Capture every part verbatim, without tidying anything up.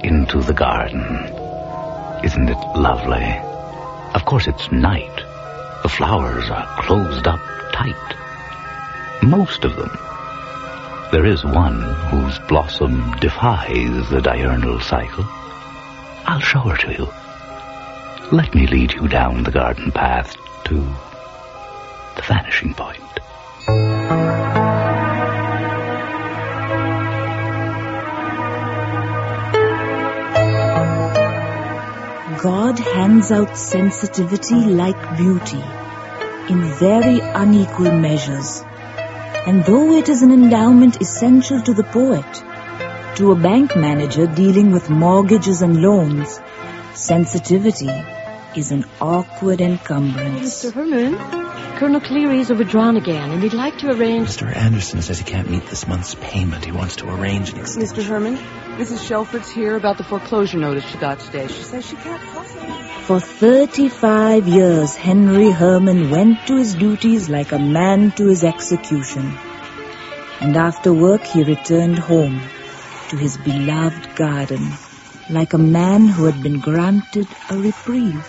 into the garden. Isn't it lovely? Of course it's night. The flowers are closed up tight. Most of them. There is one whose blossom defies the diurnal cycle. I'll show her to you. Let me lead you down the garden path to the vanishing point. God hands out sensitivity like beauty in very unequal measures. And though it is an endowment essential to the poet, to a bank manager dealing with mortgages and loans, sensitivity is an awkward encumbrance. Mister Herman, Colonel Cleary's overdrawn again, and he'd like to arrange... Mister Anderson says he can't meet this month's payment. He wants to arrange an extension. Mister Herman, Missus Shelford's here about the foreclosure notice she got today. She says she can't possibly... For thirty-five years, Henry Herman went to his duties like a man to his execution. And after work, he returned home to his beloved garden, like a man who had been granted a reprieve.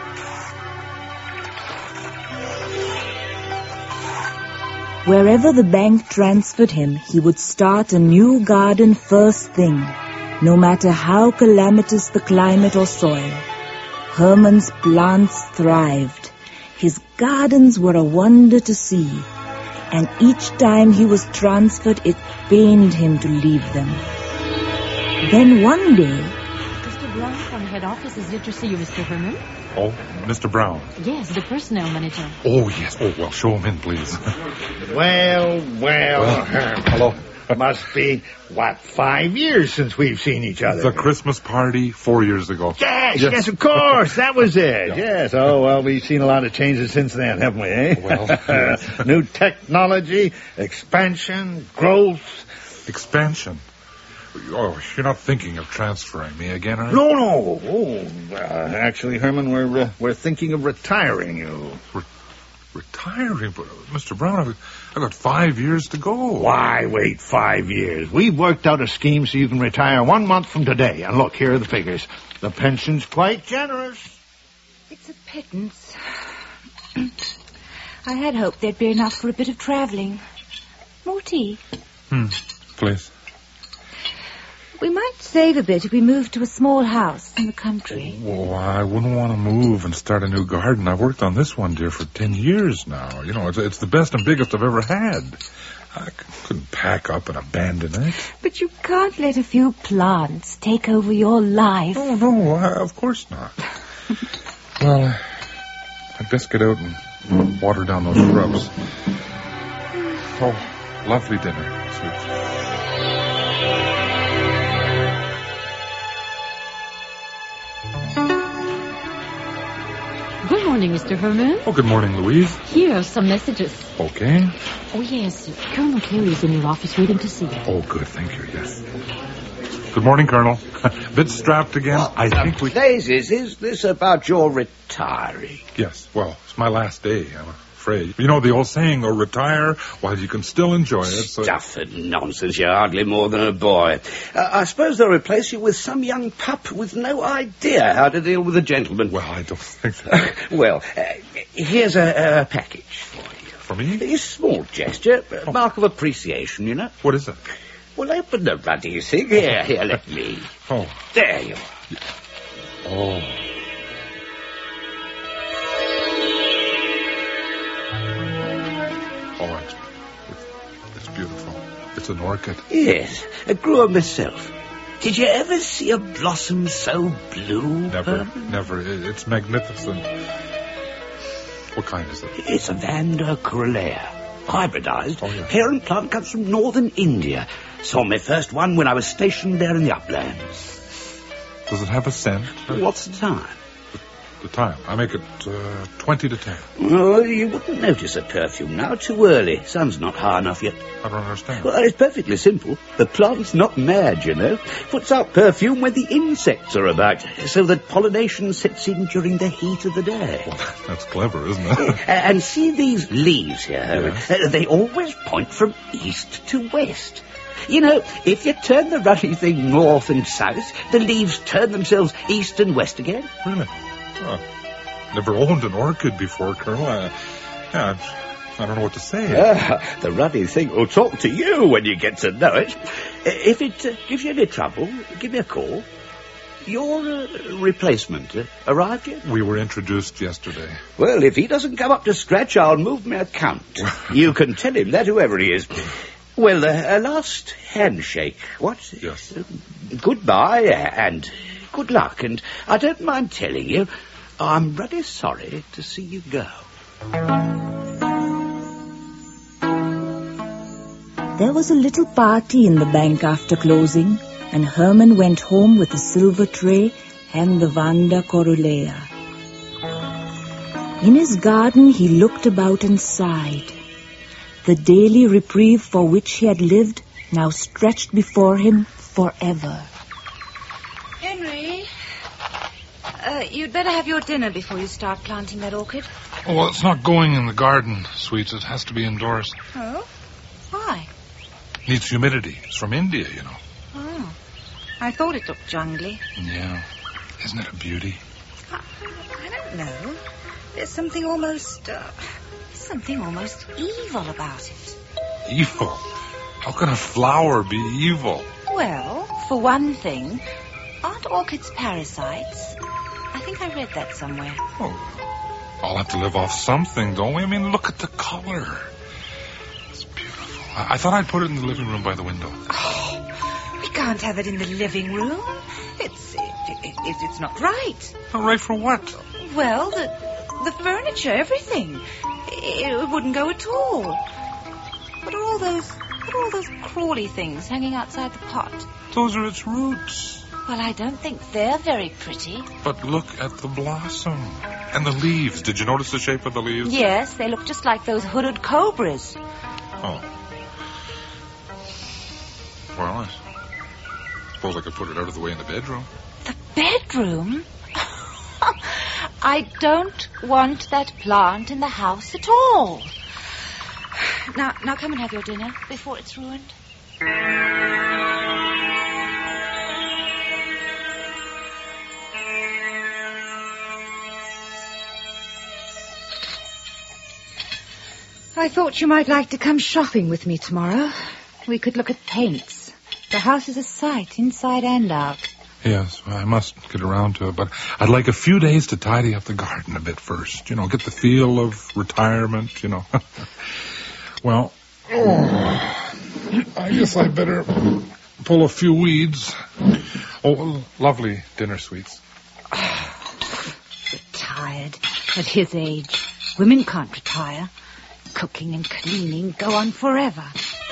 Wherever the bank transferred him, he would start a new garden first thing, no matter how calamitous the climate or soil. Herman's plants thrived. His gardens were a wonder to see, and each time he was transferred, it pained him to leave them. Then one day... Mister Brown from head office is here to see you, Mister Herman. Oh, Mister Brown. Yes, the personnel manager. Oh, yes. Oh, well, show him in, please. Well, well, Well, Herman. hello. Must be, what, five years since we've seen each other. The Christmas party four years ago. Yes, Yes. yes, of course. That was it. Yeah. Yes. Oh, well, we've seen a lot of changes since then, haven't we, eh? Well, yes. New technology, expansion, growth. Expansion. Oh, you're not thinking of transferring me again, are you? No, no. Oh, uh, actually, Herman, we're uh, we're thinking of retiring you. Re- retiring? But, uh, Mister Brown, I've, I've got five years to go. Why wait five years? We've worked out a scheme so you can retire one month from today. And look, here are the figures. The pension's quite generous. It's a pittance. I had hoped there'd be enough for a bit of travelling. More tea? Hmm, please. We might save a bit if we moved to a small house in the country. Well, I wouldn't want to move and start a new garden. I've worked on this one, dear, for ten years now. You know, it's, it's the best and biggest I've ever had. I c- couldn't pack up and abandon it. But you can't let a few plants take over your life. Oh, no, I, of course not. Well, uh, I'd best get out and water down those shrubs. Oh, lovely dinner, sweet. Good morning, Mister Herman. Oh, good morning, Louise. Here are some messages. Okay. Oh, yes. Colonel Cleary is in your office waiting to see you. Oh, good, thank you, yes. Good morning, Colonel. Bit strapped again. Well, I think we... Daisies, is this about your retiring? Yes, well, it's my last day, I'm afraid. You know the old saying, though, retire while you can still enjoy it. So... Stuff and nonsense, you're hardly more than a boy. Uh, I suppose they'll replace you with some young pup with no idea how to deal with a gentleman. Well, I don't think that. Well, uh, here's a, a package for you. For me? A small gesture, a mark of appreciation, you know. What is it? Well, open the ruddy thing. Here, here, let me. Oh. There you are. Oh. Oh, it's, it's, it's beautiful. It's an orchid. Yes, I grew up myself. Did you ever see a blossom so blue? Never, Herman? never. It, it's magnificent. What kind is it? It's a Vanda Corolea. Hybridized. Oh, yeah. Parent plant comes from northern India. Saw my first one when I was stationed there in the uplands. Does it have a scent? What's the time? The time. I make it uh, twenty to ten. Oh, you wouldn't notice a perfume now. Too early. Sun's not high enough yet. I don't understand. Well, it's perfectly simple. The plant's not mad, you know. Puts out perfume when the insects are about, so that pollination sets in during the heat of the day. Well, that's clever, isn't it? And see these leaves here? Yes. Uh, they always point from east to west. You know, if you turn the ruddy thing north and south, the leaves turn themselves east and west again. Really? Oh, never owned an orchid before, Colonel. I, yeah, I don't know what to say. Ah, the ruddy thing will talk to you when you get to know it. If it uh, gives you any trouble, give me a call. Your uh, replacement uh, arrived yet? We were introduced yesterday. Well, if he doesn't come up to scratch, I'll move my account. You can tell him that, whoever he is. Well, uh, a last handshake, what? Yes. Uh, goodbye and good luck. And I don't mind telling you, I'm really sorry to see you go. There was a little party in the bank after closing, and Herman went home with a silver tray and the Vanda Corolea. In his garden he looked about and sighed. The daily reprieve for which he had lived now stretched before him forever. Henry, uh, you'd better have your dinner before you start planting that orchid. Oh, well, it's not going in the garden, sweets. It has to be indoors. Oh? Why? Needs humidity. It's from India, you know. Oh. I thought it looked jungly. Yeah. Isn't it a beauty? I, I don't know. There's something almost... Uh, something almost evil about it. Evil? How can a flower be evil? Well, for one thing, aren't orchids parasites? I think I read that somewhere. Oh, I'll have to live off something, don't we? I mean, look at the color. It's beautiful. I, I thought I'd put it in the living room by the window. Oh, we can't have it in the living room. It's it, it, it, it's not right. Not right for what? Well, the the furniture, everything. It, it wouldn't go at all. What are all those what are all those crawly things hanging outside the pot? Those are its roots. Well, I don't think they're very pretty. But look at the blossom. And the leaves. Did you notice the shape of the leaves? Yes, they look just like those hooded cobras. Oh. Well, I suppose I could put it out of the way in the bedroom. The bedroom? I don't want that plant in the house at all. Now, now come and have your dinner before it's ruined. I thought you might like to come shopping with me tomorrow. We could look at paints. The house is a sight, inside and out. Yes, I must get around to it, but I'd like a few days to tidy up the garden a bit first. You know, get the feel of retirement, you know. Well, oh, I guess I better pull a few weeds. Oh, lovely dinner sweets. Retired at his age. Women can't retire. Cooking and cleaning go on forever.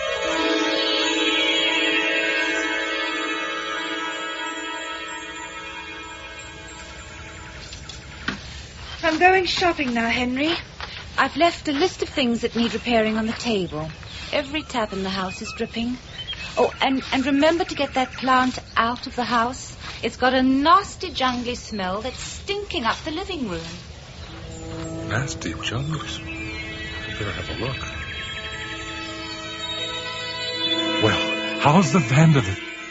I'm going shopping now, Henry. I've left a list of things that need repairing on the table. Every tap in the house is dripping. Oh, and, and remember to get that plant out of the house. It's got a nasty jungly smell that's stinking up the living room. Nasty jungly smell? I better have a look. Well, how's the Vanda?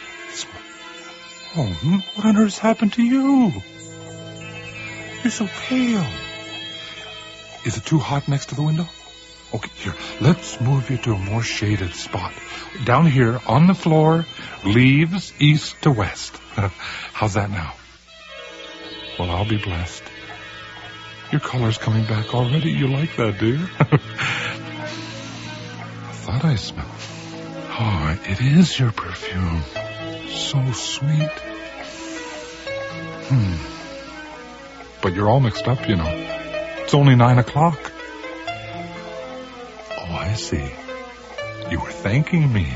Oh, what on earth's happened to you? You're so pale. Is it too hot next to the window? Okay, here, let's move you to a more shaded spot. Down here, on the floor, leaves east to west. How's that now? Well, I'll be blessed. Your color's coming back already. You like that, do you? I thought I smelled. Oh, it is your perfume. So sweet. Hmm. But you're all mixed up, you know. It's only nine o'clock. Oh, I see. You were thanking me.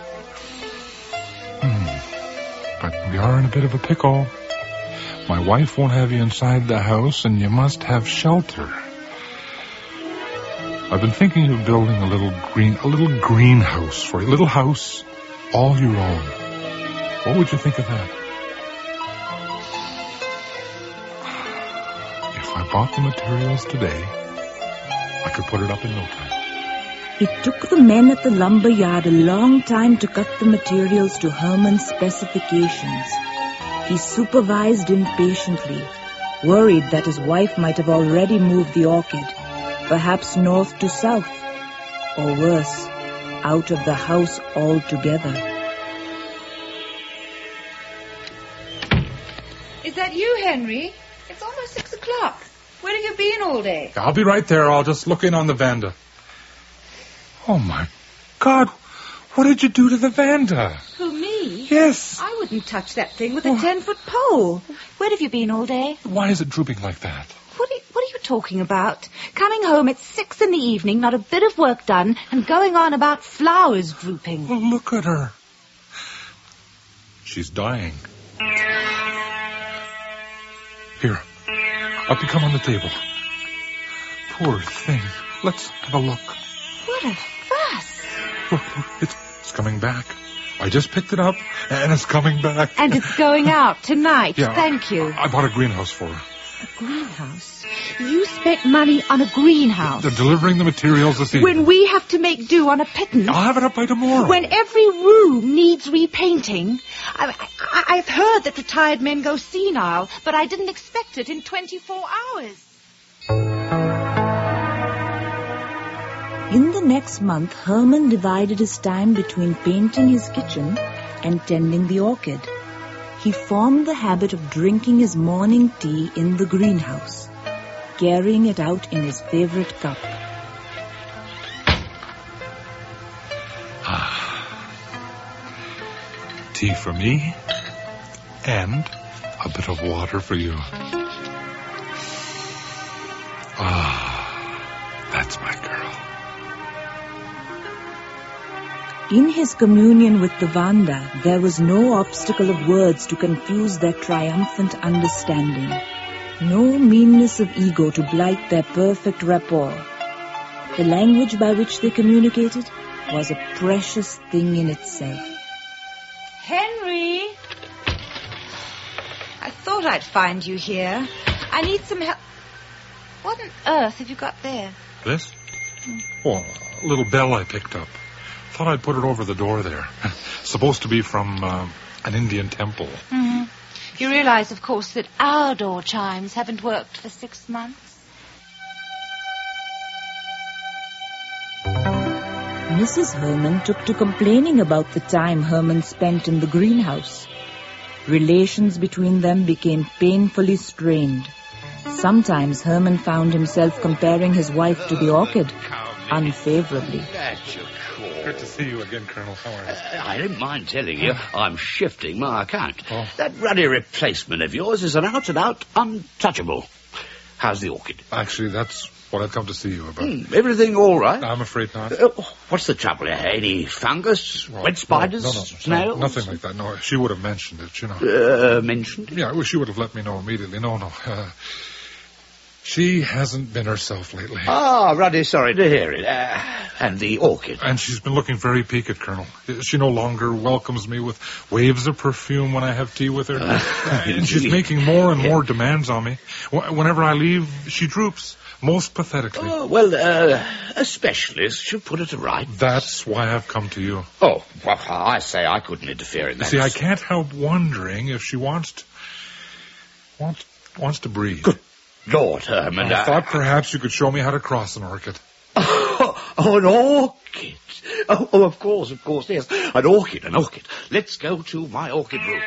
Hmm. But we are in a bit of a pickle. My wife won't have you inside the house, and you must have shelter. I've been thinking of building a little green, a little greenhouse for you. A little house, all your own. What would you think of that? If I bought the materials today, I could put it up in no time. It took the men at the lumber yard a long time to cut the materials to Herman's specifications. He supervised impatiently, worried that his wife might have already moved the orchid, perhaps north to south, or worse, out of the house altogether. Is that you, Henry? It's almost six o'clock. Where have you been all day? I'll be right there. I'll just look in on the Vanda. Oh, my God. What did you do to the Vanda? Who, me? Yes. I wouldn't touch that thing with a ten-foot pole. Where have you been all day? Why is it drooping like that? What are, what are you talking about? Coming home at six in the evening, not a bit of work done, and going on about flowers drooping. Well, look at her. She's dying. Here. Up you come on the table. Poor thing. Let's have a look. What a fuss. Look, look, it's, it's coming back. I just picked it up, and it's coming back. And it's going out tonight. Yeah, Thank you. I, I bought a greenhouse for her. A greenhouse? You spent money on a greenhouse? They're delivering the materials this evening. When we have to make do on a pittance? I'll have it up by tomorrow. When every room needs repainting? I, I, I've heard that retired men go senile, but I didn't expect it in twenty-four hours. In the next month, Herman divided his time between painting his kitchen and tending the orchid. He formed the habit of drinking his morning tea in the greenhouse, carrying it out in his favorite cup. Ah. Tea for me, and a bit of water for you. Ah, that's my girl. In his communion with the Vanda, there was no obstacle of words to confuse their triumphant understanding, no meanness of ego to blight their perfect rapport. The language by which they communicated was a precious thing in itself. Henry! I thought I'd find you here. I need some help. What on earth have you got there? This? Oh, a little bell I picked up. Thought I'd put it over the door there. Supposed to be from uh, an Indian temple. Mm-hmm. You realize, of course, that our door chimes haven't worked for six months? Missus Herman took to complaining about the time Herman spent in the greenhouse. Relations between them became painfully strained. Sometimes Herman found himself comparing his wife to the orchid, unfavorably. That's your call. Good to see you again, Colonel. How are you? Uh, I don't mind telling you, I'm shifting my account. Oh. That ruddy replacement of yours is an out-and-out untouchable. How's the orchid? Actually, that's what I've come to see you about. Hmm, everything all right? I'm afraid not. Uh, what's the trouble? Any fungus? Well, wet spiders? No, no, no, snails? no, nothing like that. No, she would have mentioned it, you know. Uh, mentioned? Yeah, well, she would have let me know immediately. No, no. Uh, she hasn't been herself lately. Ah, Ruddy, sorry to hear it. Uh, and the orchid? And she's been looking very peaked, Colonel. She no longer welcomes me with waves of perfume when I have tea with her. Uh, and she's making more and yeah. more demands on me. Whenever I leave, she droops, most pathetically. Oh, well, uh, a specialist should put it right. That's why I've come to you. Oh, well, I say I couldn't interfere in that. See, I can't help wondering if she wants to... wants, wants to breed. Good Lord, Herman. I uh, thought perhaps you could show me how to cross an orchid. Oh, oh, an orchid. Oh, oh, of course, of course, yes. An orchid, an orchid. Let's go to my orchid room.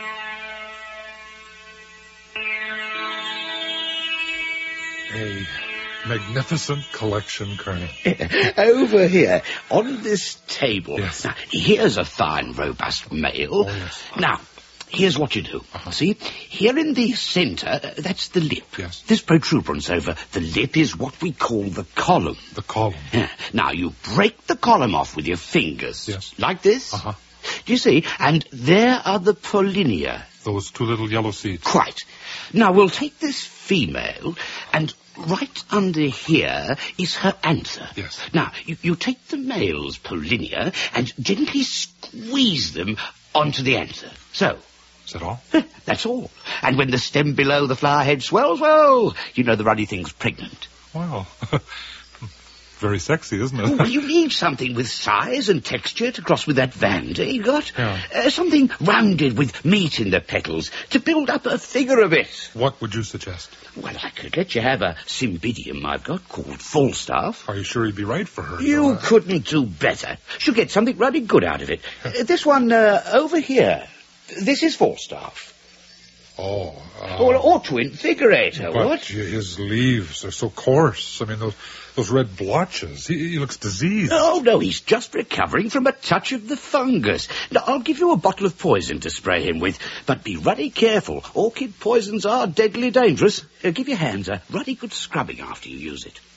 A magnificent collection, Colonel. Over here, on this table. Yes. Now, here's a fine, robust male. Oh, yes. Now, here's what you do. Uh-huh. See, here in the centre, uh, that's the lip. Yes. This protuberance over the lip is what we call the column. The column. Yeah. Now, you break the column off with your fingers. Yes. Like this. Uh-huh. Do you see? And there are the pollinia. Those two little yellow seeds. Quite. Now, we'll take this female, and right under here is her anther. Yes. Now, you, you take the male's pollinia and gently squeeze them onto the anther. So. Is that all? That's all. And when the stem below the flower head swells, well, you know the ruddy thing's pregnant. Well, very sexy, isn't it? Well, you need something with size and texture to cross with that Vanda you got. Yeah. Uh, something rounded with meat in the petals to build up a figure of it. What would you suggest? Well, I could let you have a cymbidium I've got called Falstaff. Are you sure you'd be right for her? You uh... couldn't do better. She'll get something really good out of it. uh, this one uh, over here. This is Falstaff. Oh. Uh, Or ought to invigorate her, but what? his leaves are so coarse. I mean, those those red blotches. He, he looks diseased. Oh, no, he's just recovering from a touch of the fungus. Now, I'll give you a bottle of poison to spray him with, but be ruddy careful. Orchid poisons are deadly dangerous. Uh, give your hands a ruddy good scrubbing after you use it.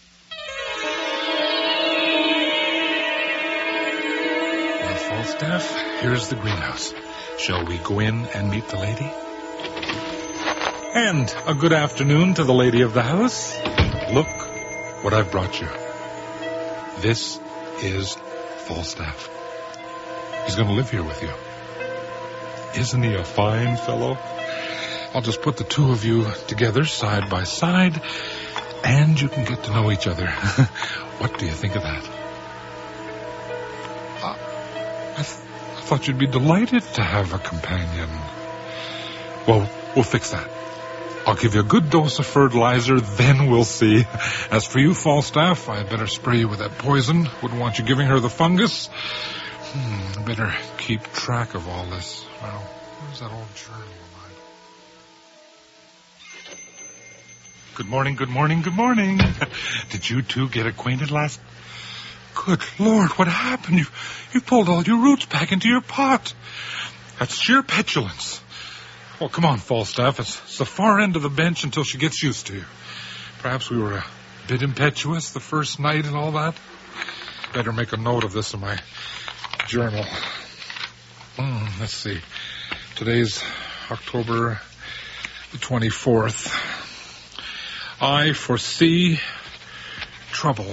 Well, Falstaff, here's the greenhouse. Shall we go in and meet the lady? And a good afternoon to the lady of the house. Look what I've brought you. This is Falstaff. He's going to live here with you. Isn't he a fine fellow? I'll just put the two of you together side by side, and you can get to know each other. What do you think of that? Uh, I, th- I thought you'd be delighted to have a companion. Well, we'll fix that. I'll give you a good dose of fertilizer, then we'll see. As for you, Falstaff, I'd better spray you with that poison. Wouldn't want you giving her the fungus. Hmm, better keep track of all this. Well, where's that old journal of mine? Good morning, good morning, good morning. Did you two get acquainted last... Good Lord, what happened? You, you pulled all your roots back into your pot. That's sheer petulance. Well, come on, Falstaff. It's, it's the far end of the bench until she gets used to you. Perhaps we were a bit impetuous the first night and all that. Better make a note of this in my journal. Mm, let's see. Today's October the twenty-fourth. I foresee trouble.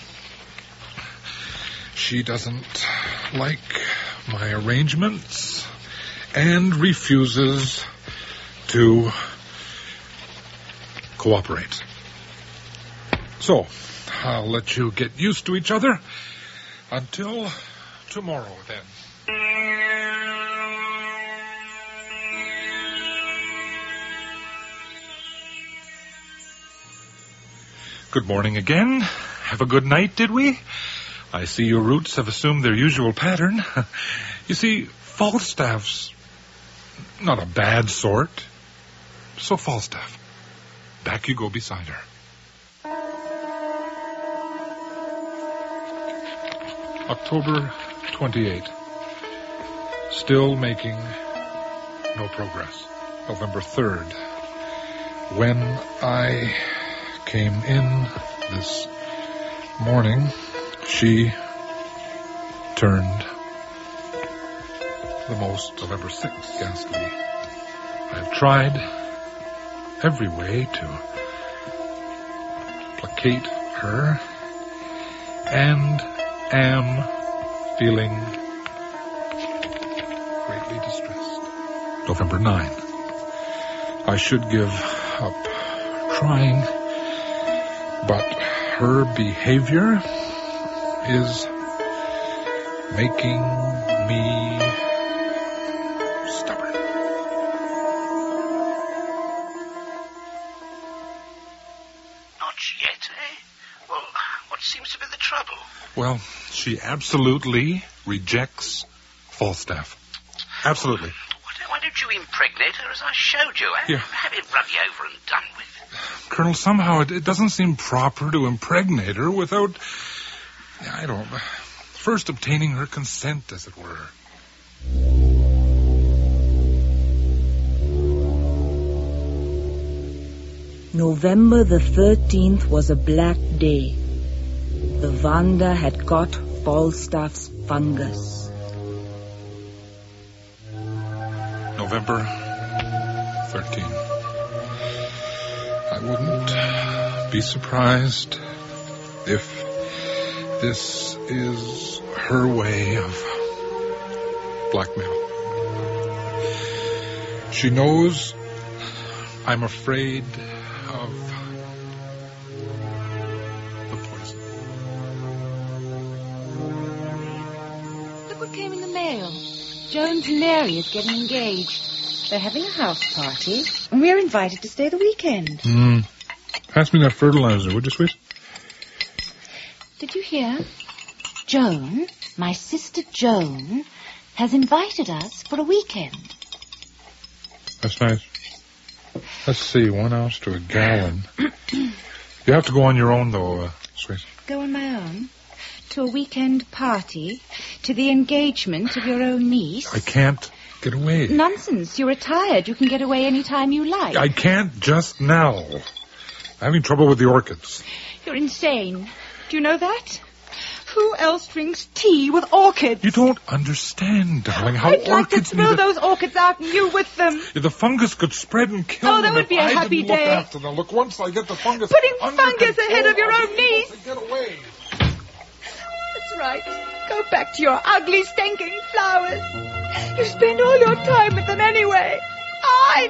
She doesn't like my arrangements and refuses to cooperate. So, I'll let you get used to each other until tomorrow, then. Good morning again. Have a good night, did we? I see your roots have assumed their usual pattern. You see, Falstaff's not a bad sort. So, Falstaff, back you go beside her. October twenty-eighth. Still making no progress. November third. When I came in this morning, she turned the most. November sixth, ghastly. I've tried every way to placate her and am feeling greatly distressed. November ninth. I should give up trying, but her behavior is making me stubborn. Not yet, eh? Well, what seems to be the trouble? Well, she absolutely rejects Falstaff. Absolutely. Why, why don't you impregnate her as I showed you, eh? Yeah. Have it run you over and done with. Colonel, somehow it, it doesn't seem proper to impregnate her without, I don't, first obtaining her consent, as it were. November the thirteenth was a black day. The Vanda had got Falstaff's fungus. November thirteenth. I wouldn't be surprised if this is her way of blackmail. She knows I'm afraid of the poison. mail. Jones and Mary is getting engaged. They're having a house party, and we're invited to stay the weekend. Hmm. Pass me that fertilizer, would you, sweet? Did you hear? Joan, my sister Joan, has invited us for a weekend. That's nice. Let's see, one ounce to a gallon. You have to go on your own, though, uh, sweet. Go on my own? To a weekend party? To the engagement of your own niece? I can't get away. Nonsense. You're retired. You can get away any time you like. I can't just now. I'm having trouble with the orchids. You're insane. Do you know that? Who else drinks tea with orchids? You don't understand, darling, how I'd like to orchids throw need a- those orchids out and you with them. The fungus could spread and kill Oh, them that would if be a I happy didn't look day. after them. Look, once I get the fungus Putting under fungus control, ahead of your I'll own be able niece. to get away. That's right. Go back to your ugly, stinking flowers. You spend all your time with them anyway. I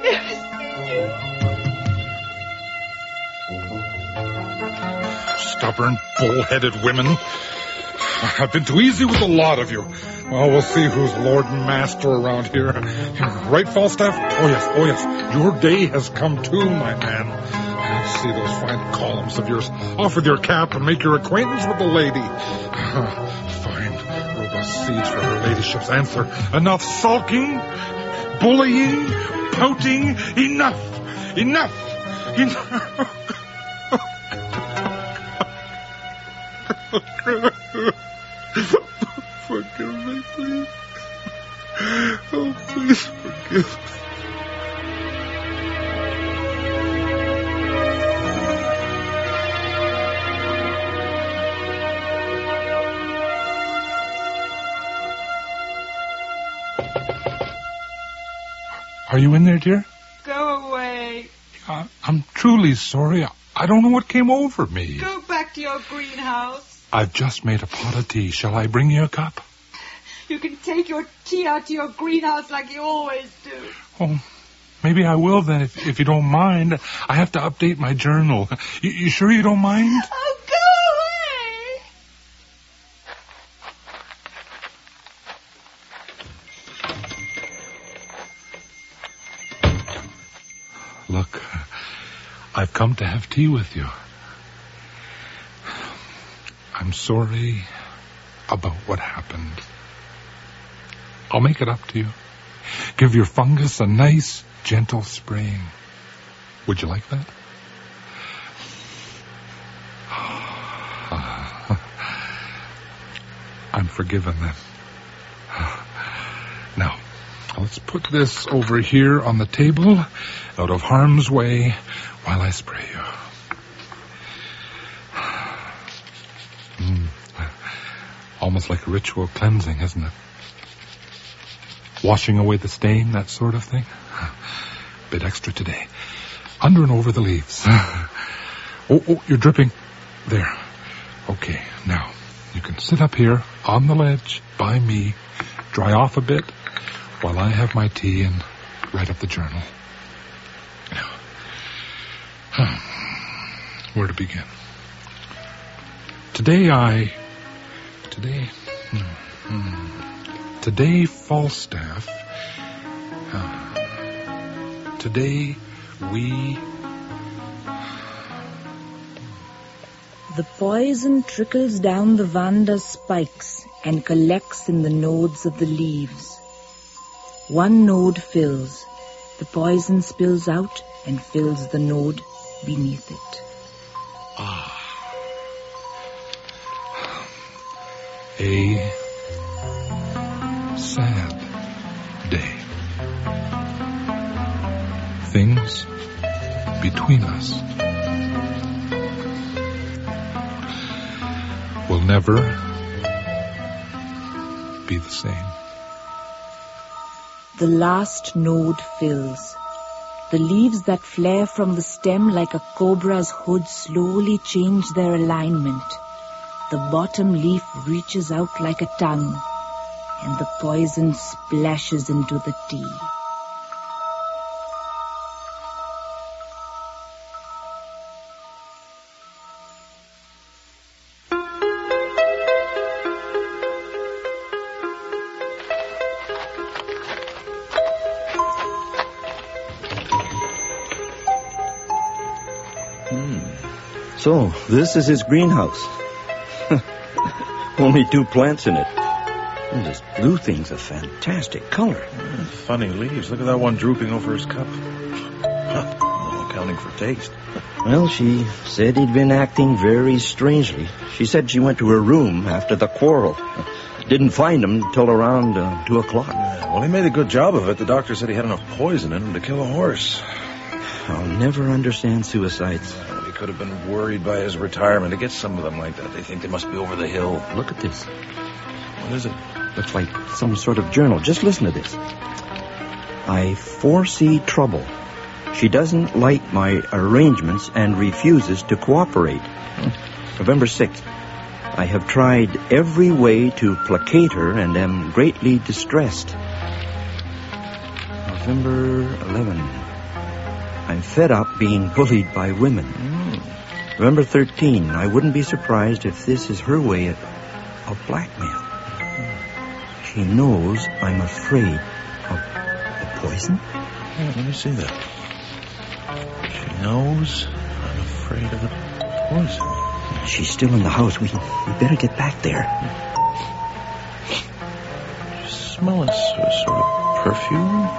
never see you. Stubborn, bull-headed women. I've been too easy with a lot of you. Well, we'll see who's Lord and Master around here. Right, Falstaff? Oh, yes, oh, yes. Your day has come too, my man. I see those fine columns of yours. Off with your cap and make your acquaintance with the lady. Fine, robust seeds for her ladyship's answer. Enough sulking, bullying, pouting. Enough, enough, enough. Forgive me, please. Oh, please forgive me. Are you in there, dear? Go away. Uh, I'm truly sorry. I don't know what came over me. Go back to your greenhouse. I've just made a pot of tea. Shall I bring you a cup? You can take your tea out to your greenhouse like you always do. Oh, maybe I will then, if, if you don't mind. I have to update my journal. You, you sure you don't mind? Oh, go away! Look, I've come to have tea with you. I'm sorry about what happened. I'll make it up to you. Give your fungus a nice, gentle spraying. Would you like that? I'm forgiven then. Now, let's put this over here on the table, out of harm's way, while I spray you. Mm. Almost like a ritual cleansing, isn't it? Washing away the stain, that sort of thing. Bit extra today. Under and over the leaves. Oh, oh, you're dripping. There. Okay, now, you can sit up here on the ledge by me, dry off a bit, while I have my tea and write up the journal. Now, where to begin? Today I... Today... Hmm, hmm. Today, Falstaff... Uh, today, we... The poison trickles down the Vanda's spikes and collects in the nodes of the leaves. One node fills. The poison spills out and fills the node beneath it. Ah. A sad day. Things between us will never be the same. The last node fills. The leaves that flare from the stem like a cobra's hood slowly change their alignment. The bottom leaf reaches out like a tongue, and the poison splashes into the tea. So, this is his greenhouse. Only two plants in it. And this blue thing's a fantastic color. Funny leaves. Look at that one drooping over his cup. Huh. No accounting for taste. Well, she said he'd been acting very strangely. She said she went to her room after the quarrel. Didn't find him until around uh, two o'clock. Yeah, well, he made a good job of it. The doctor said he had enough poison in him to kill a horse. I'll never understand suicides. Well, he could have been worried by his retirement. It gets some of them like that. They think they must be over the hill. Look at this. What is it? Looks like some sort of journal. Just listen to this. I foresee trouble. She doesn't like my arrangements and refuses to cooperate. November sixth. I have tried every way to placate her and am greatly distressed. November eleventh. I'm fed up being bullied by women. Mm. November thirteenth. I wouldn't be surprised if this is her way of, of blackmail. She knows I'm afraid of the poison. Yeah, let me see that. She knows I'm afraid of the poison. She's still in the house. We, we better get back there. You smell a sort of perfume?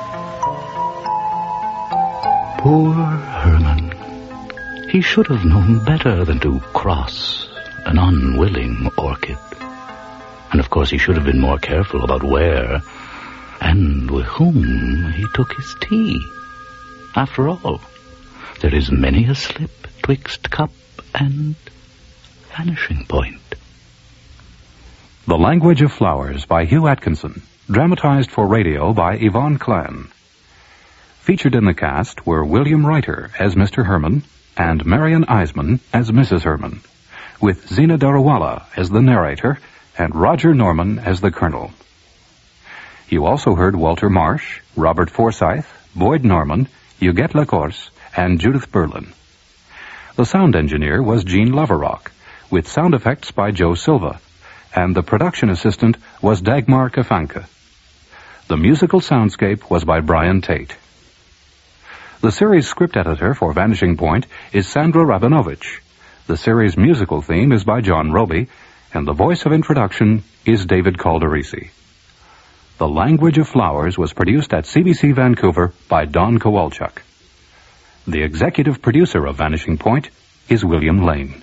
Poor Herman. He should have known better than to cross an unwilling orchid. And of course he should have been more careful about where and with whom he took his tea. After all, there is many a slip twixt cup and vanishing point. The Language of Flowers by Hugh Atkinson, dramatized for radio by Yvonne Clan. Featured in the cast were William Reiter as Mister Herman and Marion Eisman as Missus Herman, with Zina Darawala as the narrator and Roger Norman as the Colonel. You also heard Walter Marsh, Robert Forsyth, Boyd Norman, Huguette Lacourse, and Judith Berlin. The sound engineer was Gene Loverock, with sound effects by Joe Silva, and the production assistant was Dagmar Kafanka. The musical soundscape was by Brian Tate. The series script editor for Vanishing Point is Sandra Rabinovich. The series musical theme is by John Roby, and the voice of introduction is David Calderisi. The Language of Flowers was produced at C B C Vancouver by Don Kowalchuk. The executive producer of Vanishing Point is William Lane.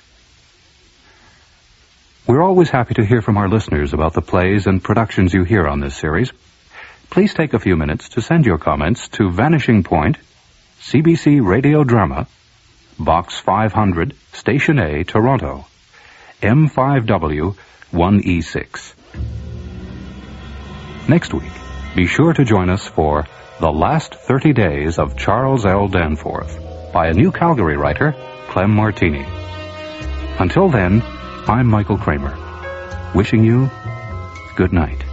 We're always happy to hear from our listeners about the plays and productions you hear on this series. Please take a few minutes to send your comments to Vanishing Point, C B C Radio Drama, Box five hundred, Station A, Toronto, M five W one E six. Next week, be sure to join us for The Last thirty Days of Charles L. Danforth by a new Calgary writer, Clem Martini. Until then, I'm Michael Kramer, wishing you good night.